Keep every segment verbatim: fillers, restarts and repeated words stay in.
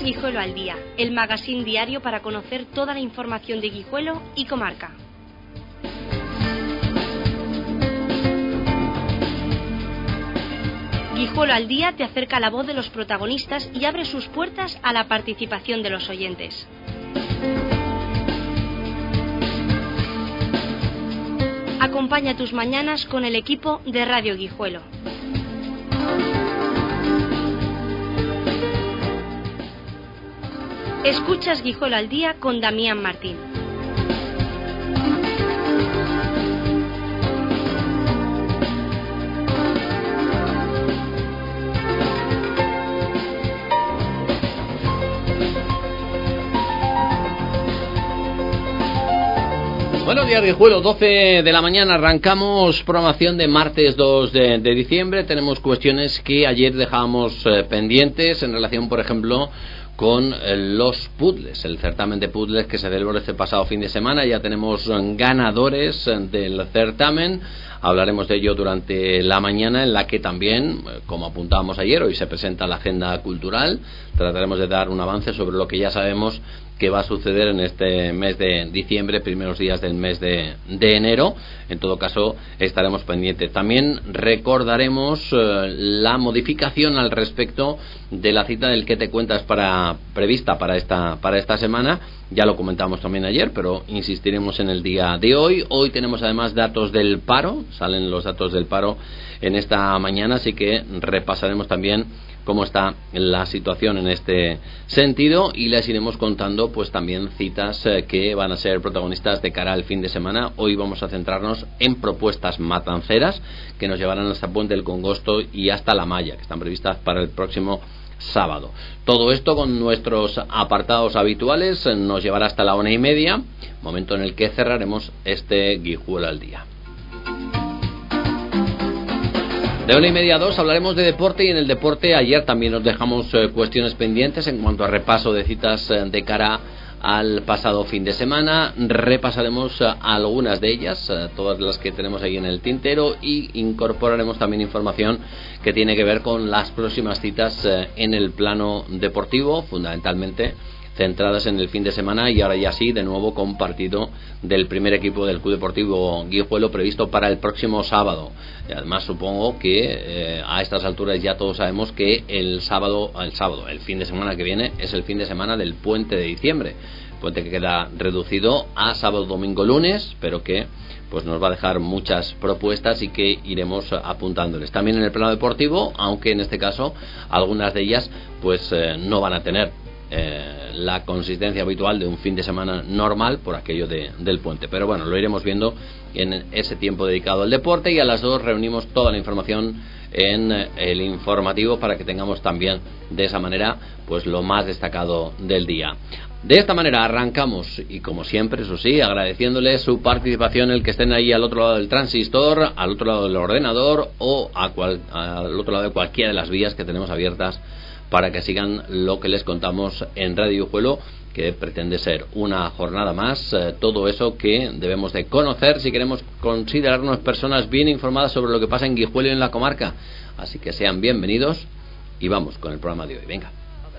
Guijuelo al Día, el magazín diario para conocer toda la información de Guijuelo y comarca. Guijuelo al Día te acerca la voz de los protagonistas y abre sus puertas a la participación de los oyentes. Acompaña tus mañanas con el equipo de Radio Guijuelo. Escuchas Guijuelo al Día con Damián Martín. Buenos días, Guijuelo, doce de la mañana, arrancamos programación de martes dos de, de diciembre. Tenemos cuestiones que ayer dejábamos eh, pendientes en relación, por ejemplo, con eh, los puzzles, el certamen de puzzles que se celebró este pasado fin de semana. Ya tenemos ganadores del certamen. Hablaremos de ello durante la mañana, en la que también, como apuntábamos ayer, hoy se presenta la agenda cultural. Trataremos de dar un avance sobre lo que ya sabemos que va a suceder en este mes de diciembre, primeros días del mes de, de enero. En todo caso, estaremos pendientes. También recordaremos eh, la modificación al respecto de la cita del que te cuentas para prevista para esta para esta semana. Ya lo comentamos también ayer, pero insistiremos en el día de hoy. Hoy tenemos además datos del paro, salen los datos del paro en esta mañana, así que repasaremos también cómo está la situación en este sentido y les iremos contando pues también citas eh, que van a ser protagonistas de cara al fin de semana. Hoy vamos a centrarnos en propuestas matanceras que nos llevarán hasta Puente del Congosto y hasta La Maya, que están previstas para el próximo sábado. Todo esto con nuestros apartados habituales eh, nos llevará hasta la una y media, momento en el que cerraremos este Guijuelo al Día. De una y media a dos hablaremos de deporte, y en el deporte ayer también nos dejamos eh, cuestiones pendientes en cuanto a repaso de citas eh, de cara al pasado fin de semana. Repasaremos eh, algunas de ellas, eh, todas las que tenemos ahí en el tintero, y incorporaremos también información que tiene que ver con las próximas citas eh, en el plano deportivo, fundamentalmente centradas en el fin de semana, y ahora ya sí, de nuevo con partido del primer equipo del Club Deportivo Guijuelo previsto para el próximo sábado. Y además supongo que eh, a estas alturas ya todos sabemos que el sábado, el sábado, el fin de semana que viene es el fin de semana del puente de diciembre, puente que queda reducido a sábado, domingo, lunes, pero que pues nos va a dejar muchas propuestas y que iremos apuntándoles. También en el plano deportivo, aunque en este caso algunas de ellas pues eh, no van a tener Eh, la consistencia habitual de un fin de semana normal por aquello de, del puente, pero bueno, lo iremos viendo en ese tiempo dedicado al deporte. Y a las dos reunimos toda la información en eh, el informativo para que tengamos también de esa manera pues lo más destacado del día. De esta manera arrancamos, y como siempre, eso sí, agradeciéndoles su participación, el que estén ahí al otro lado del transistor, al otro lado del ordenador o a cual, al otro lado de cualquiera de las vías que tenemos abiertas para que sigan lo que les contamos en Radio Guijuelo, que pretende ser una jornada más, eh, todo eso que debemos de conocer si queremos considerarnos personas bien informadas sobre lo que pasa en Guijuelo y en la comarca. Así que sean bienvenidos y vamos con el programa de hoy. Venga.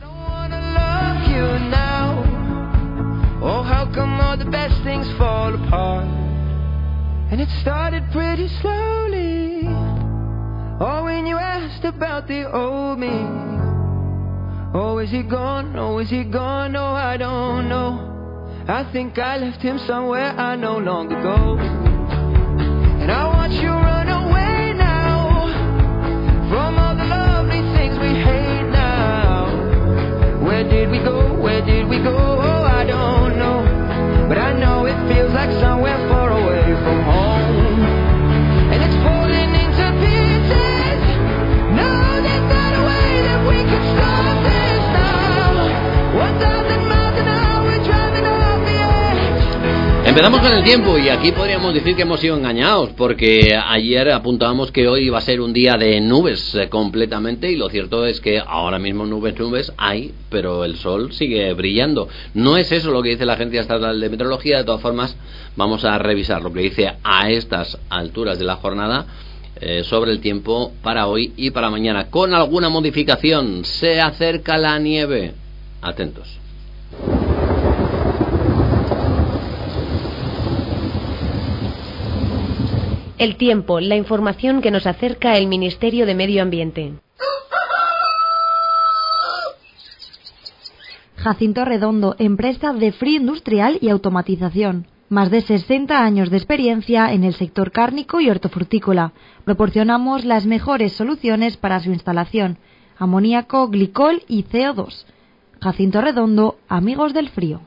Oh, is he gone? Oh, is he gone? No, I don't know. I think I left him somewhere I no longer go. And I watch you run away now from all the lovely things we hate now. Where did we go? Where did we go? Oh, I don't know. But I know it feels like somewhere far away from home. And it's falling into pieces. No, there's not a way that we can stop this. Empezamos con el tiempo, y aquí podríamos decir que hemos sido engañados, porque ayer apuntábamos que hoy iba a ser un día de nubes eh, completamente, y lo cierto es que ahora mismo nubes, nubes hay, pero el sol sigue brillando. No es eso lo que dice la Agencia Estatal de Meteorología. De todas formas, vamos a revisar lo que dice a estas alturas de la jornada eh, sobre el tiempo para hoy y para mañana, con alguna modificación. Se acerca la nieve. atentos. El tiempo, la información que nos acerca el Ministerio de Medio Ambiente. Jacinto Redondo, empresa de frío industrial y automatización. Más de sesenta años de experiencia en el sector cárnico y hortofrutícola. Proporcionamos las mejores soluciones para su instalación: amoníaco, glicol y C O dos. Jacinto Redondo, amigos del frío.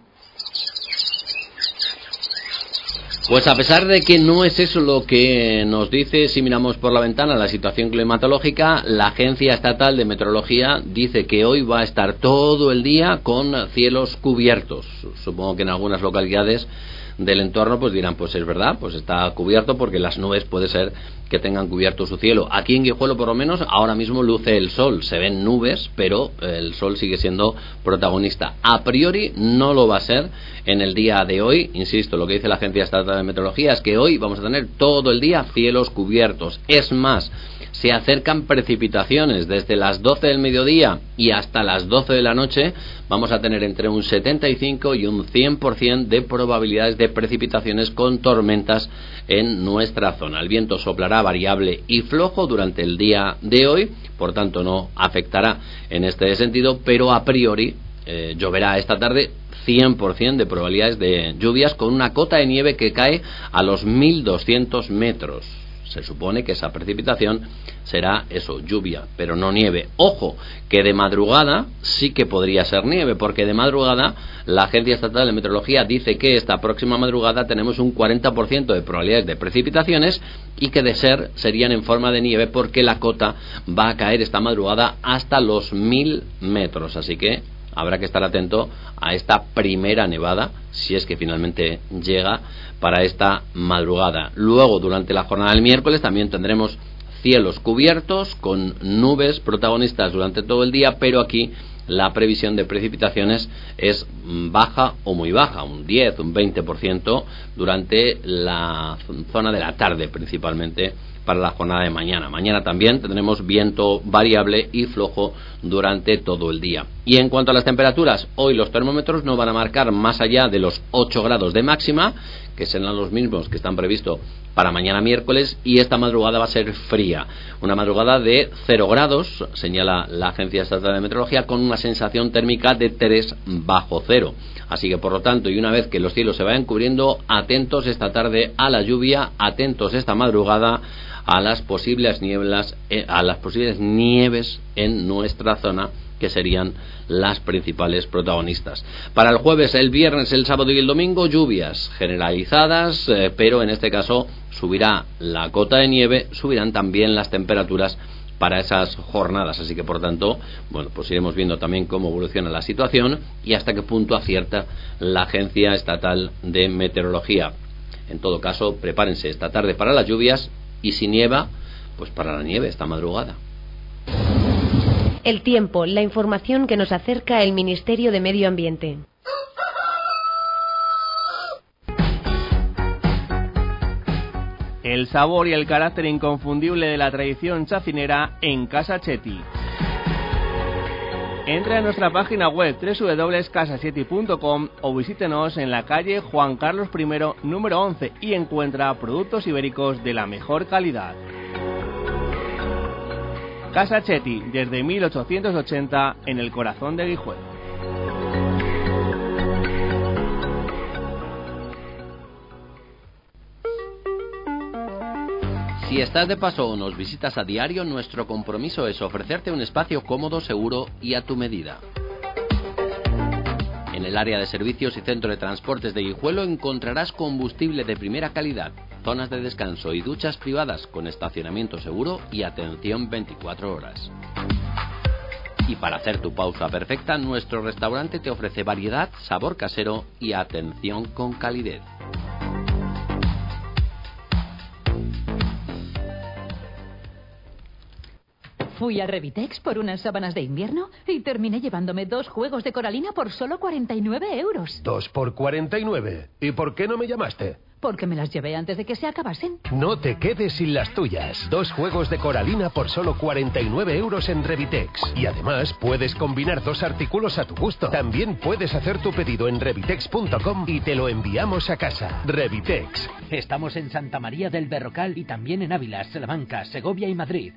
Pues a pesar de que no es eso lo que nos dice, si miramos por la ventana la situación climatológica, la Agencia Estatal de Meteorología dice que hoy va a estar todo el día con cielos cubiertos. Supongo que en algunas localidades del entorno pues dirán, pues es verdad, pues está cubierto porque las nubes puede ser que tengan cubierto su cielo. Aquí en Guijuelo por lo menos ahora mismo luce el sol, se ven nubes, pero el sol sigue siendo protagonista. A priori no lo va a ser en el día de hoy, insisto, lo que dice la Agencia Estatal de Meteorología es que hoy vamos a tener todo el día cielos cubiertos. Es más, se acercan precipitaciones desde las doce del mediodía y hasta las doce de la noche. Vamos a tener entre un setenta y cinco y un cien por ciento de probabilidades de precipitaciones con tormentas en nuestra zona. El viento soplará variable y flojo durante el día de hoy, por tanto no afectará en este sentido, pero a priori eh, lloverá esta tarde. cien por ciento de probabilidades de lluvias con una cota de nieve que cae a los mil doscientos metros. Se supone que esa precipitación será eso, lluvia, pero no nieve. Ojo, que de madrugada sí que podría ser nieve, porque de madrugada la Agencia Estatal de Meteorología dice que esta próxima madrugada tenemos un cuarenta por ciento de probabilidades de precipitaciones y que de ser serían en forma de nieve porque la cota va a caer esta madrugada hasta los mil metros. Así que habrá que estar atento a esta primera nevada, si es que finalmente llega para esta madrugada. Luego, durante la jornada del miércoles, también tendremos cielos cubiertos con nubes protagonistas durante todo el día, pero aquí la previsión de precipitaciones es baja o muy baja, un diez, un veinte por ciento durante la zona de la tarde principalmente para la jornada de mañana. Mañana también tendremos viento variable y flojo durante todo el día. Y en cuanto a las temperaturas, hoy los termómetros no van a marcar más allá de los ocho grados de máxima, que serán los mismos que están previstos para mañana miércoles, y esta madrugada va a ser fría, una madrugada de cero grados, señala la Agencia Estatal de Meteorología, con una sensación térmica de tres bajo cero. Así que por lo tanto, y una vez que los cielos se vayan cubriendo, atentos esta tarde a la lluvia, atentos esta madrugada a las posibles nieblas, a las posibles nieves en nuestra zona, que serían las principales protagonistas. Para el jueves, el viernes, el sábado y el domingo, lluvias generalizadas, eh, pero en este caso subirá la cota de nieve, subirán también las temperaturas para esas jornadas, así que por tanto, bueno, pues iremos viendo también cómo evoluciona la situación y hasta qué punto acierta la Agencia Estatal de Meteorología. En todo caso, prepárense esta tarde para las lluvias y si nieva, pues para la nieve esta madrugada. El tiempo, la información que nos acerca el Ministerio de Medio Ambiente. El sabor y el carácter inconfundible de la tradición chacinera en Casa Chetti. Entra en nuestra página web doble u doble u doble u punto casa chetti punto com o visítenos en la calle Juan Carlos primero, número once, y encuentra productos ibéricos de la mejor calidad. Casa Chetti, desde mil ochocientos ochenta, en el corazón de Guijuelo. Si estás de paso o nos visitas a diario, nuestro compromiso es ofrecerte un espacio cómodo, seguro y a tu medida. En el área de servicios y centro de transportes de Guijuelo encontrarás combustible de primera calidad, zonas de descanso y duchas privadas con estacionamiento seguro y atención veinticuatro horas. Y para hacer tu pausa perfecta, nuestro restaurante te ofrece variedad, sabor casero y atención con calidez. Fui a Revitex por unas sábanas de invierno y terminé llevándome dos juegos de coralina por solo cuarenta y nueve euros. ¿Dos por cuarenta y nueve? ¿Y por qué no me llamaste? Porque me las llevé antes de que se acabasen. No te quedes sin las tuyas. Dos juegos de coralina por solo cuarenta y nueve euros en Revitex. Y además puedes combinar dos artículos a tu gusto. También puedes hacer tu pedido en revitex punto com y te lo enviamos a casa. Revitex. Estamos en Santa María del Berrocal y también en Ávila, Salamanca, Segovia y Madrid.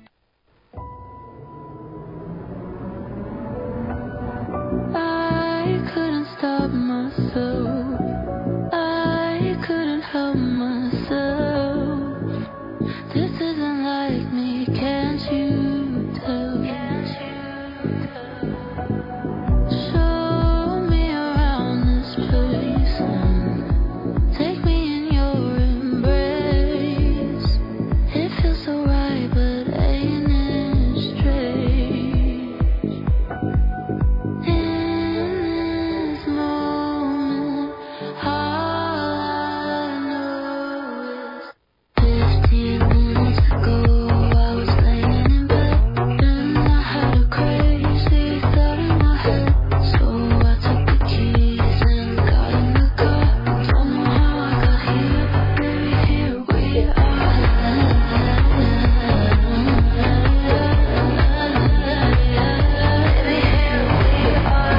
I couldn't stop myself. I couldn't help myself. This isn't like me, can't you tell? Can't you tell? Show me around this place and take me in your embrace. It feels so right, but ain't it strange? In this moment, all I know is fifteen minutes ago I was laying in bed and I had a crazy thought in my head. So I took the keys and got in the car. Don't know how I got here, but baby, here we are. Baby, here we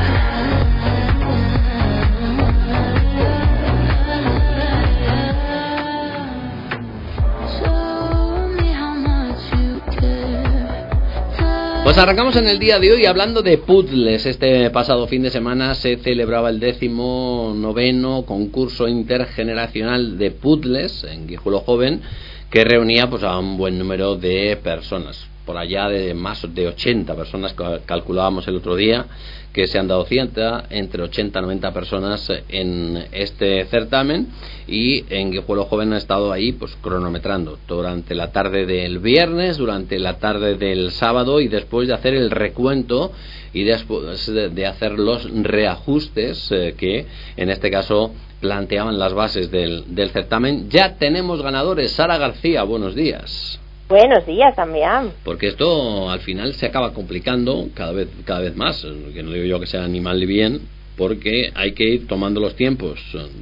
are. Show me how much you care. Pues arrancamos en el día de hoy hablando de puzzles. Este pasado fin de semana se celebraba el décimo noveno concurso intergeneracional de puzzles en Guijuelo Joven, que reunía pues a un buen número de personas, por allá de más de ochenta personas, cal- calculábamos el otro día que se han dado cita, entre ochenta y noventa personas en este certamen, y en Guijuelo Joven ha estado ahí pues cronometrando durante la tarde del viernes, durante la tarde del sábado, y después de hacer el recuento y después de, de hacer los reajustes eh, que en este caso planteaban las bases del, del certamen. Ya tenemos ganadores. Sara García, buenos días. Buenos días, Damián. Porque esto al final se acaba complicando cada vez cada vez más, que no digo yo que sea ni mal ni bien, porque hay que ir tomando los tiempos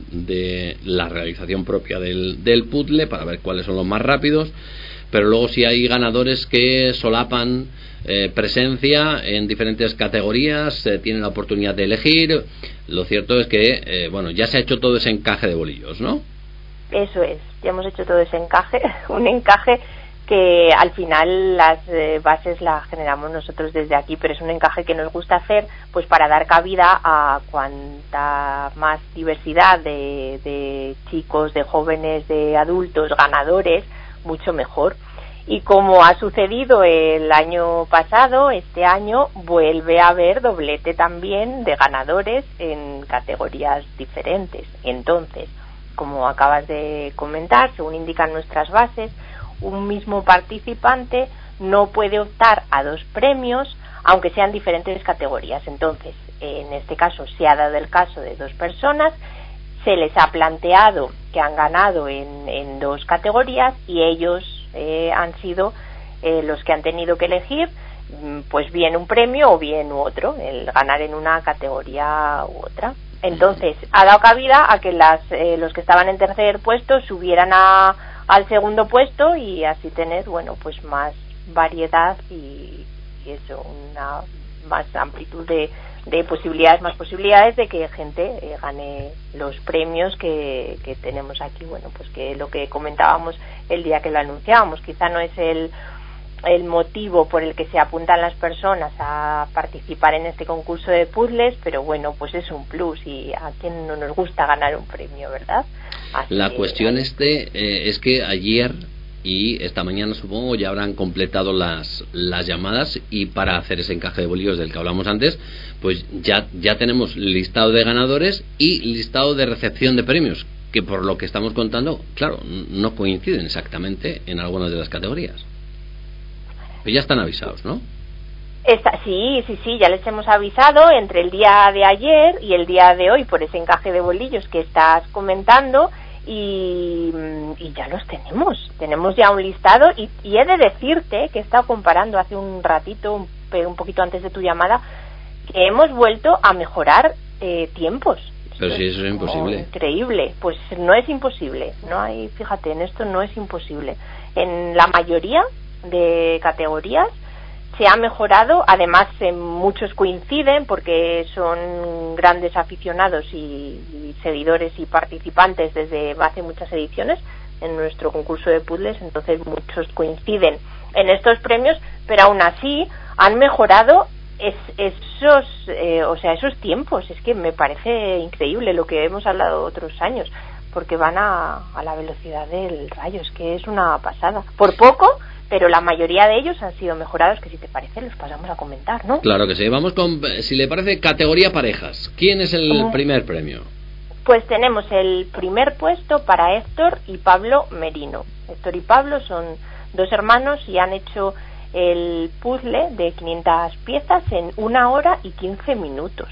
de la realización propia del, del puzzle para ver cuáles son los más rápidos, pero luego si hay ganadores que solapan eh, presencia en diferentes categorías, eh, tienen la oportunidad de elegir. Lo cierto es que eh, bueno, ya se ha hecho todo ese encaje de bolillos, ¿no? Eso es, ya hemos hecho todo ese encaje, un encaje que al final las eh, bases las generamos nosotros desde aquí, pero es un encaje que nos gusta hacer pues para dar cabida a cuanta más diversidad de, de chicos, de jóvenes, de adultos, ganadores, mucho mejor. Y como ha sucedido el año pasado, este año vuelve a haber doblete también de ganadores en categorías diferentes. Entonces, como acabas de comentar, según indican nuestras bases, un mismo participante no puede optar a dos premios, aunque sean diferentes categorías. Entonces, en este caso, se ha dado el caso de dos personas, se les ha planteado que han ganado en, en dos categorías y ellos eh, han sido eh, los que han tenido que elegir, pues bien un premio o bien u otro, el ganar en una categoría u otra. Entonces, ha dado cabida a que las, eh, los que estaban en tercer puesto subieran a al segundo puesto y así tener, bueno, pues más variedad y, y eso, una más amplitud de, de posibilidades, más posibilidades de que gente eh, gane los premios que, que tenemos aquí. Bueno, pues que lo que comentábamos el día que lo anunciábamos, quizá no es el el motivo por el que se apuntan las personas a participar en este concurso de puzzles, pero bueno, pues es un plus y a quien no nos gusta ganar un premio, ¿verdad? Así la que, cuestión este eh, es que ayer y esta mañana supongo ya habrán completado las las llamadas, y para hacer ese encaje de bolillos del que hablamos antes, pues ya ya tenemos listado de ganadores y listado de recepción de premios, que por lo que estamos contando, claro, no coinciden exactamente en algunas de las categorías. Pero ya están avisados, ¿no? Esta, sí, sí, sí, ya les hemos avisado entre el día de ayer y el día de hoy por ese encaje de bolillos que estás comentando, y, y ya los tenemos, tenemos ya un listado y, y he de decirte que he estado comparando hace un ratito, un, un poquito antes de tu llamada, que hemos vuelto a mejorar eh, tiempos. Pero si eso es imposible. Increíble, pues no es imposible, no hay, fíjate, en esto no es imposible. En la mayoría de categorías se ha mejorado, además eh, muchos coinciden porque son grandes aficionados y, y seguidores y participantes desde hace muchas ediciones en nuestro concurso de puzzles, entonces muchos coinciden en estos premios, pero aún así han mejorado es, esos eh, o sea esos tiempos. Es que me parece increíble lo que hemos hablado otros años, porque van a, a la velocidad del rayo, es que es una pasada, por poco, pero la mayoría de ellos han sido mejorados, que si te parece los pasamos a comentar, ¿no? Claro que sí. Vamos con, si le parece, categoría parejas. ¿Quién es el uh, primer premio? Pues tenemos el primer puesto para Héctor y Pablo Merino. Héctor y Pablo son dos hermanos y han hecho el puzzle de quinientas piezas en una hora y quince minutos.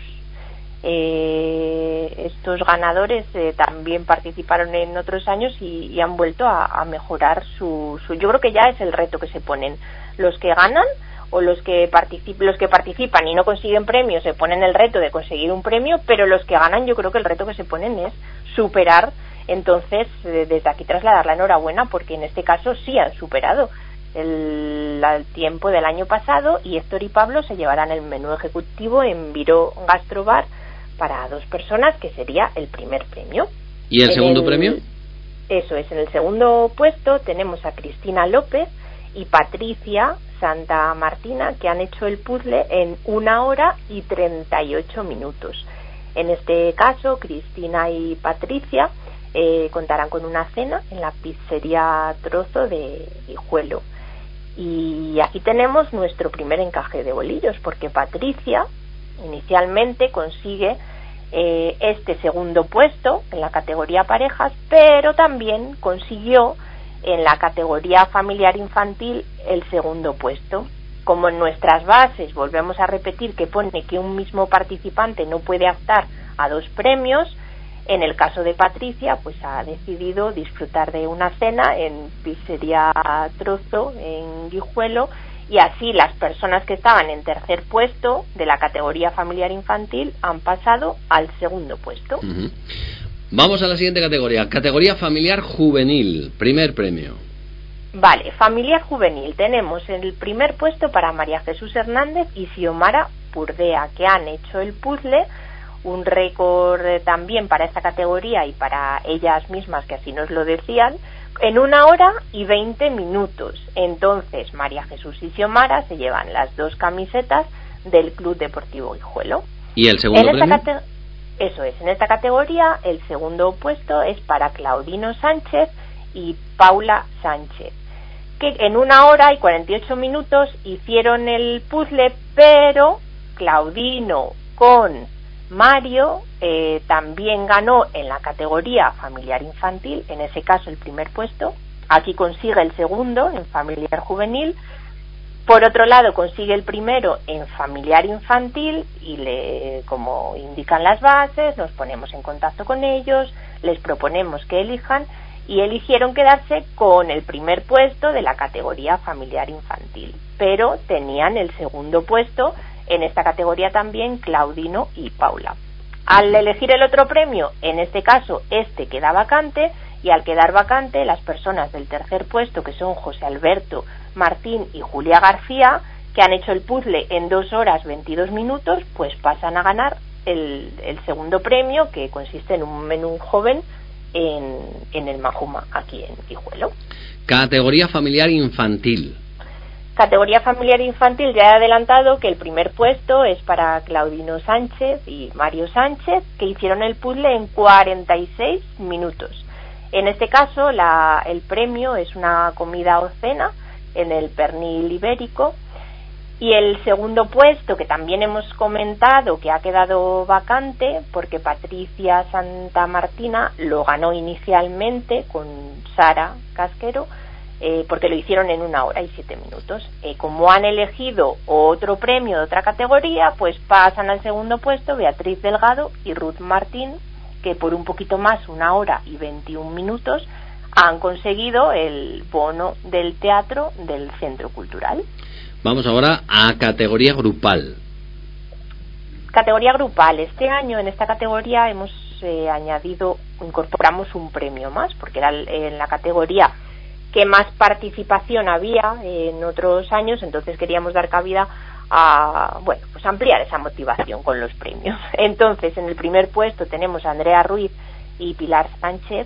Eh, estos ganadores eh, también participaron en otros años y, y han vuelto a, a mejorar su, su yo creo que ya es el reto que se ponen los que ganan o los que particip, los que participan y no consiguen premios se ponen el reto de conseguir un premio, pero los que ganan yo creo que el reto que se ponen es superar. Entonces eh, desde aquí trasladar la enhorabuena, porque en este caso sí han superado el, el tiempo del año pasado, y Héctor y Pablo se llevarán el menú ejecutivo en Viró Gastrobar para dos personas, que sería el primer premio. ¿Y el en segundo el, premio? Eso es, en el segundo puesto tenemos a Cristina López y Patricia Santa Martina, que han hecho el puzzle en una hora y treinta y ocho minutos. En este caso, Cristina y Patricia eh, contarán con una cena en la pizzería Trozo de Guijuelo. Y aquí tenemos nuestro primer encaje de bolillos, porque Patricia inicialmente consigue eh, este segundo puesto en la categoría parejas, pero también consiguió en la categoría familiar infantil el segundo puesto. Como en nuestras bases volvemos a repetir que pone que un mismo participante no puede optar a dos premios, en el caso de Patricia pues ha decidido disfrutar de una cena en Pizzería Trozo en Guijuelo, y así las personas que estaban en tercer puesto de la categoría familiar infantil han pasado al segundo puesto. Uh-huh. Vamos a la siguiente categoría, categoría familiar juvenil, primer premio. Vale, familiar juvenil, tenemos el primer puesto para María Jesús Hernández y Xiomara Purdea, que han hecho el puzzle, un récord también para esta categoría y para ellas mismas, que así nos lo decían, en una hora y veinte minutos. Entonces María Jesús y Xiomara se llevan las dos camisetas del Club Deportivo Guijuelo. ¿Y el segundo en esta premio? Cate- Eso es, en esta categoría el segundo puesto es para Claudino Sánchez y Paula Sánchez, que en una hora y cuarenta y ocho minutos hicieron el puzzle, pero Claudino con Mario eh, también ganó en la categoría familiar infantil, en ese caso el primer puesto. Aquí consigue el segundo en familiar juvenil. Por otro lado consigue el primero en familiar infantil y le, como indican las bases, nos ponemos en contacto con ellos, les proponemos que elijan, y eligieron quedarse con el primer puesto de la categoría familiar infantil, pero tenían el segundo puesto en esta categoría también Claudino y Paula. Al elegir el otro premio, en este caso este queda vacante, y al quedar vacante las personas del tercer puesto, que son José Alberto Martín y Julia García, que han hecho el puzzle en dos horas veintidós minutos, pues pasan a ganar el, el segundo premio, que consiste en un menú joven en, en el Majuma, aquí en Guijuelo. Categoría familiar infantil. Categoría familiar infantil, ya he adelantado que el primer puesto es para Claudino Sánchez y Mario Sánchez, que hicieron el puzzle en cuarenta y seis minutos. En este caso la, el premio es una comida o cena en el Pernil Ibérico, y el segundo puesto, que también hemos comentado que ha quedado vacante porque Patricia Santa Martina lo ganó inicialmente con Sara Casquero, Eh, porque lo hicieron en una hora y siete minutos. Eh, como han elegido otro premio de otra categoría, pues pasan al segundo puesto Beatriz Delgado y Ruth Martín, que por un poquito más, una hora y veintiún minutos, han conseguido el bono del teatro del Centro Cultural. Vamos ahora a categoría grupal. Categoría grupal. Este año en esta categoría hemos eh, añadido, incorporamos un premio más, porque era en la categoría que más participación había en otros años, entonces queríamos dar cabida a, bueno, pues ampliar esa motivación con los premios. Entonces, en el primer puesto tenemos a Andrea Ruiz y Pilar Sánchez,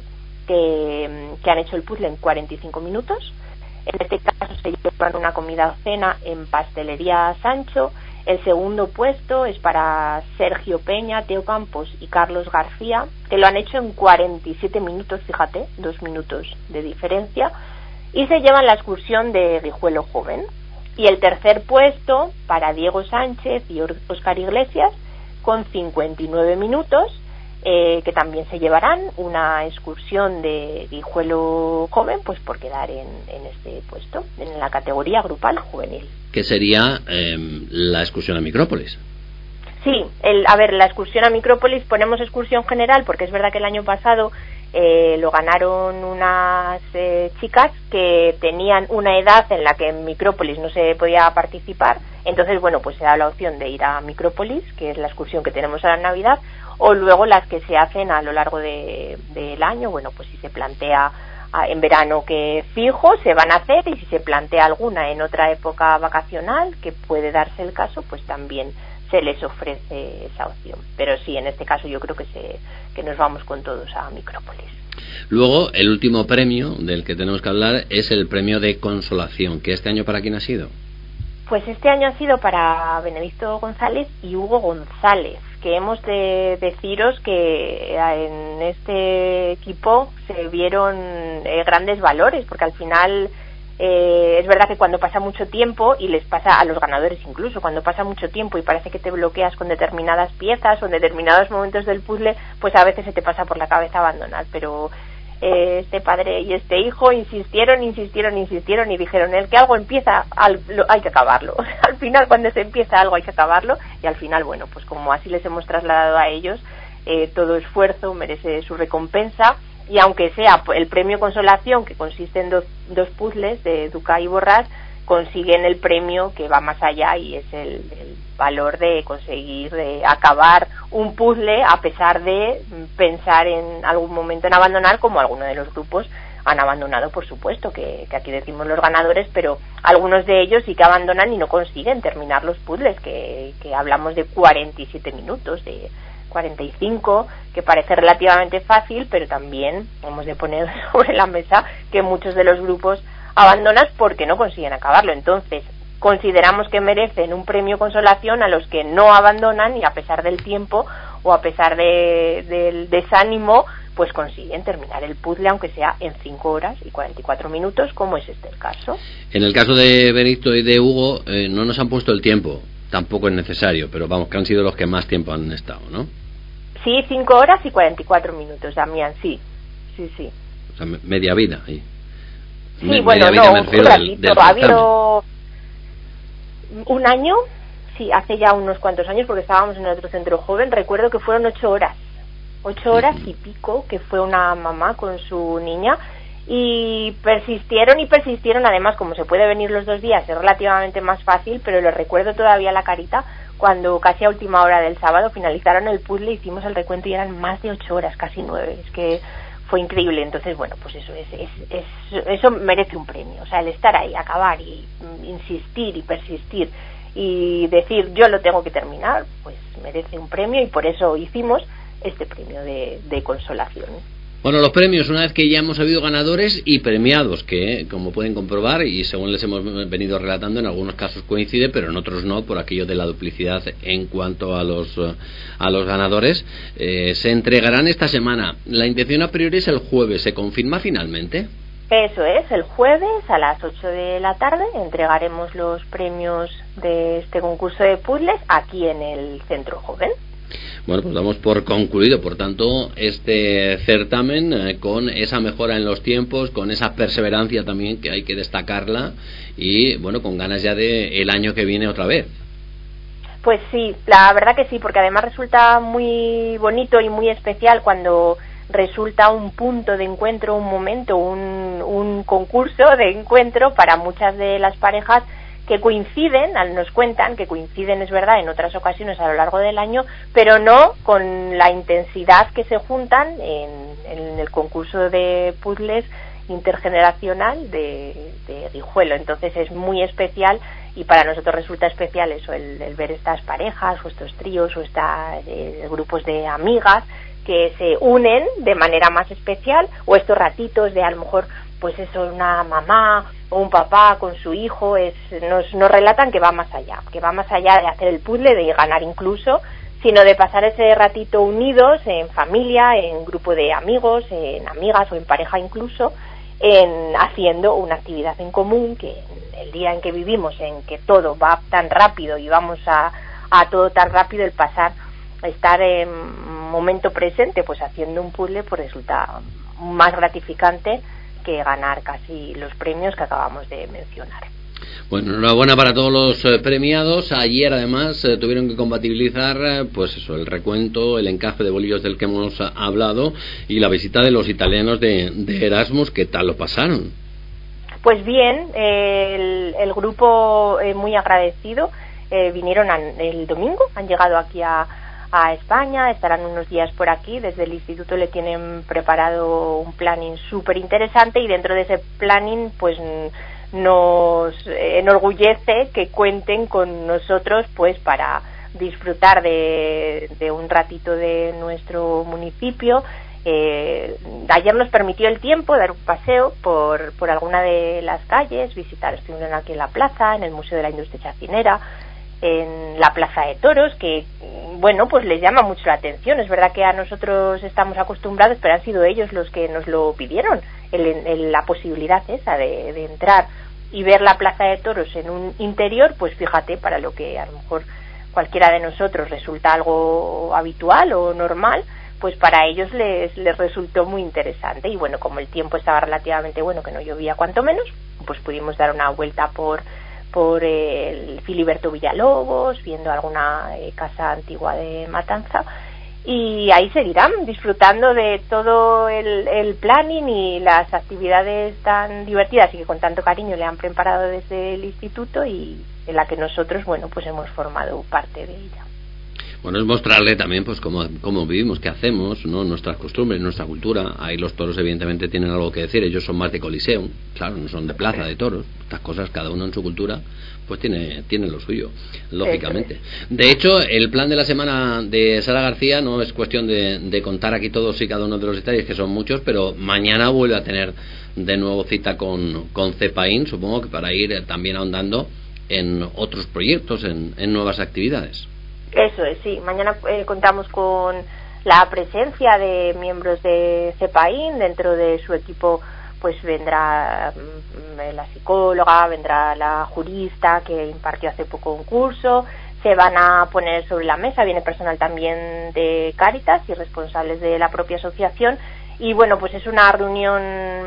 que, que han hecho el puzzle en cuarenta y cinco minutos. En este caso se llevan una comida o cena en Pastelería Sancho. El segundo puesto es para Sergio Peña, Teo Campos y Carlos García, que lo han hecho en cuarenta y siete minutos, fíjate, dos minutos de diferencia, y se llevan la excursión de Guijuelo Joven. Y el tercer puesto para Diego Sánchez y Óscar Iglesias, con cincuenta y nueve minutos, eh, que también se llevarán una excursión de Guijuelo Joven, pues por quedar en, en este puesto, en la categoría grupal juvenil. Que sería eh, la excursión a Micrópolis. Sí, el, a ver, la excursión a Micrópolis, ponemos excursión general, porque es verdad que el año pasado eh, lo ganaron unas eh, chicas que tenían una edad en la que en Micrópolis no se podía participar, entonces, bueno, pues se da la opción de ir a Micrópolis, que es la excursión que tenemos a la Navidad, o luego las que se hacen a lo largo de, del año, bueno, pues si se plantea en verano que fijo, se van a hacer, y si se plantea alguna en otra época vacacional, que puede darse el caso, pues también se les ofrece esa opción. Pero sí, en este caso yo creo que se que nos vamos con todos a Micrópolis. Luego, el último premio del que tenemos que hablar es el premio de consolación, que este año ¿para quién ha sido? Pues este año ha sido para Benedicto González y Hugo González, que hemos de deciros que en este equipo se vieron eh, grandes valores, porque al final eh, es verdad que cuando pasa mucho tiempo, y les pasa a los ganadores incluso, cuando pasa mucho tiempo y parece que te bloqueas con determinadas piezas o en determinados momentos del puzzle, pues a veces se te pasa por la cabeza abandonar, pero eh, este padre y este hijo insistieron, insistieron, insistieron y dijeron, el que algo empieza, al, lo, hay que acabarlo. Al final, cuando se empieza algo hay que acabarlo, y al final, bueno, pues como así les hemos trasladado a ellos, eh, todo esfuerzo merece su recompensa, y aunque sea el premio consolación, que consiste en dos, dos puzzles de Duca y Borrás, consiguen el premio que va más allá, y es el, el valor de conseguir de acabar un puzzle a pesar de pensar en algún momento en abandonar, como algunos de los grupos han abandonado, por supuesto, que, que aquí decimos los ganadores, pero algunos de ellos sí que abandonan y no consiguen terminar los puzzles, que, que hablamos de cuarenta y siete minutos, de cuarenta y cinco, que parece relativamente fácil, pero también hemos de poner sobre la mesa que muchos de los grupos abandonan porque no consiguen acabarlo. Entonces, consideramos que merecen un premio consolación a los que no abandonan y a pesar del tiempo o a pesar de, del desánimo, pues consiguen terminar el puzzle, aunque sea en cinco horas y cuarenta y cuatro minutos, como es este el caso. En el caso de Benito y de Hugo, eh, no nos han puesto el tiempo, tampoco es necesario, pero vamos, que han sido los que más tiempo han estado, ¿no? Sí, cinco horas y cuarenta y cuatro minutos, Damián, sí, sí, sí. O sea, media vida ahí. Sí, Me, bueno, media vida, no, me refiero un ratito, del, del ha habido un año, sí, hace ya unos cuantos años, porque estábamos en otro centro joven, recuerdo que fueron ocho horas, ocho horas y pico, que fue una mamá con su niña, y persistieron y persistieron, además, como se puede venir los dos días, es relativamente más fácil, pero les recuerdo todavía la carita, cuando casi a última hora del sábado finalizaron el puzzle, hicimos el recuento y eran más de ocho horas, casi nueve, es que fue increíble. Entonces, bueno, pues eso es, es, es eso merece un premio, o sea, el estar ahí, acabar y mm, insistir y persistir y decir yo lo tengo que terminar, pues merece un premio, y por eso hicimos este premio de, de consolación. Bueno, los premios, una vez que ya hemos habido ganadores y premiados, que como pueden comprobar y según les hemos venido relatando, en algunos casos coincide, pero en otros no, por aquello de la duplicidad en cuanto a los a los ganadores, eh, se entregarán esta semana. La intención a priori es el jueves, ¿se confirma finalmente? Eso es, el jueves a las ocho de la tarde entregaremos los premios de este concurso de puzzles aquí en el Centro Joven. Bueno, pues damos por concluido, por tanto, este certamen eh, con esa mejora en los tiempos, con esa perseverancia también que hay que destacarla, y bueno, con ganas ya de el año que viene otra vez. Pues sí, la verdad que sí, porque además resulta muy bonito y muy especial cuando resulta un punto de encuentro, un momento, un, un concurso de encuentro para muchas de las parejas que coinciden, nos cuentan que coinciden, es verdad, en otras ocasiones a lo largo del año, pero no con la intensidad que se juntan en, en el concurso de puzzles intergeneracional de, de Guijuelo. Entonces es muy especial y para nosotros resulta especial eso, el, el ver estas parejas o estos tríos o estos eh, grupos de amigas que se unen de manera más especial, o estos ratitos de a lo mejor pues eso, una mamá o un papá con su hijo, es, nos, nos relatan que va más allá, que va más allá de hacer el puzzle, de ganar incluso, sino de pasar ese ratito unidos en familia, en grupo de amigos, en amigas o en pareja incluso, en haciendo una actividad en común, que el día en que vivimos, en que todo va tan rápido y vamos a, a todo tan rápido, el pasar, estar en momento presente pues haciendo un puzzle, pues resulta más gratificante que ganar casi los premios que acabamos de mencionar. Bueno, enhorabuena para todos los eh, premiados. Ayer además eh, tuvieron que compatibilizar eh, pues eso, el recuento, el encaje de bolillos del que hemos eh, hablado y la visita de los italianos de, de Erasmus. ¿Qué tal lo pasaron? Pues bien, eh, el, el grupo eh, muy agradecido, eh, vinieron a, el domingo, han llegado aquí a a España, estarán unos días por aquí. Desde el instituto le tienen preparado un planning súper interesante y dentro de ese planning pues nos enorgullece que cuenten con nosotros pues para disfrutar de, de un ratito de nuestro municipio. Eh, ayer nos permitió el tiempo dar un paseo por, por alguna de las calles, visitar, estuvieron aquí en la plaza, en el Museo de la Industria Chacinera, en la Plaza de Toros, que bueno, pues les llama mucho la atención. Es verdad que a nosotros estamos acostumbrados, pero han sido ellos los que nos lo pidieron, el, el, la posibilidad esa de, de entrar y ver la Plaza de Toros en un interior. Pues fíjate, para lo que a lo mejor cualquiera de nosotros resulta algo habitual o normal, pues para ellos les, les resultó muy interesante. Y bueno, como el tiempo estaba relativamente bueno, que no llovía cuanto menos, pues pudimos dar una vuelta por por el Filiberto Villalobos, viendo alguna eh, casa antigua de Matanza, y ahí seguirán disfrutando de todo el, el planning y las actividades tan divertidas y que con tanto cariño le han preparado desde el instituto y en la que nosotros, bueno, pues hemos formado parte de ella. Bueno, es mostrarle también pues cómo, cómo vivimos, qué hacemos, ¿no? Nuestras costumbres, nuestra cultura. Ahí los toros evidentemente tienen algo que decir. Ellos son más de coliseo, claro, no son de plaza de toros. Estas cosas, cada uno en su cultura, pues tiene, tiene lo suyo, lógicamente. De hecho, el plan de la semana de Sara García no es cuestión de, de contar aquí todos y cada uno de los detalles, que son muchos, pero mañana vuelve a tener de nuevo cita con, con CEPAIN, supongo que para ir también ahondando en otros proyectos, en, en nuevas actividades. Eso es, sí. Mañana eh, contamos con la presencia de miembros de CEPAIN. Dentro de su equipo pues vendrá mm, la psicóloga, vendrá la jurista que impartió hace poco un curso. Se van a poner sobre la mesa, viene personal también de Cáritas y responsables de la propia asociación. Y bueno, pues es una reunión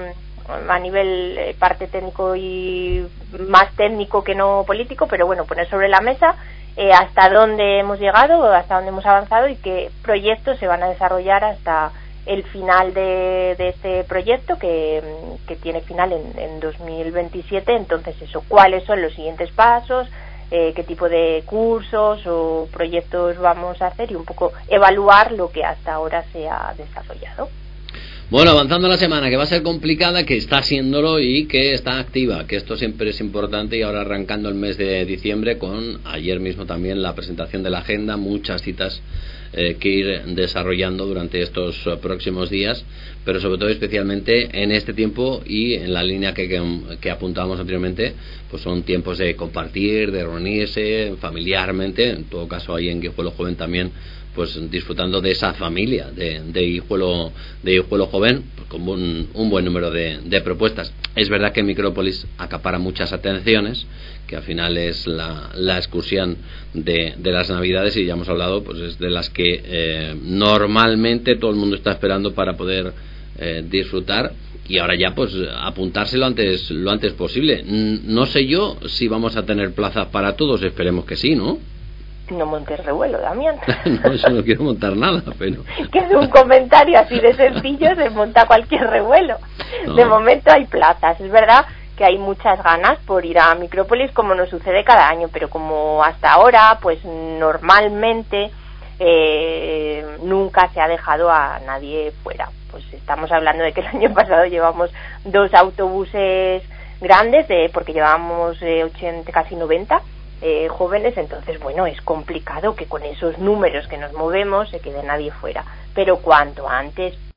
a nivel eh, parte técnico y más técnico que no político, pero bueno, poner sobre la mesa Eh, hasta dónde hemos llegado, hasta dónde hemos avanzado y qué proyectos se van a desarrollar hasta el final de, de este proyecto que, que tiene final en, en dos mil veintisiete. Entonces eso, cuáles son los siguientes pasos, eh, qué tipo de cursos o proyectos vamos a hacer y un poco evaluar lo que hasta ahora se ha desarrollado. Bueno, avanzando la semana, que va a ser complicada, que está siéndolo y que está activa, que esto siempre es importante, y ahora arrancando el mes de diciembre con ayer mismo también la presentación de la agenda, muchas citas eh, que ir desarrollando durante estos uh, próximos días, pero sobre todo especialmente en este tiempo y en la línea que, que, que apuntábamos anteriormente, pues son tiempos de compartir, de reunirse familiarmente, en todo caso ahí en Guijuelo Joven también, pues disfrutando de esa familia de, de Guijuelo de Guijuelo Joven, pues con un, un buen número de, de propuestas. Es verdad que Micrópolis acapara muchas atenciones, que al final es la, la excursión de, de las Navidades, y ya hemos hablado, pues es de las que eh, normalmente todo el mundo está esperando para poder eh, disfrutar, y ahora ya pues apuntarse lo antes, lo antes posible. No sé yo si vamos a tener plazas para todos, esperemos que sí, ¿no? No montes revuelo, Damián. No, eso no quiero montar nada, pero... Que es un comentario así de sencillo, se monta cualquier revuelo. No. De momento hay plazas, es verdad que hay muchas ganas por ir a Micrópolis, como nos sucede cada año, pero como hasta ahora, pues normalmente eh, nunca se ha dejado a nadie fuera. Pues estamos hablando de que el año pasado llevamos dos autobuses grandes, eh, porque llevábamos eh, ochenta, casi noventa eh, jóvenes, entonces bueno, es complicado que con esos números que nos movemos se quede nadie fuera, pero cuanto antes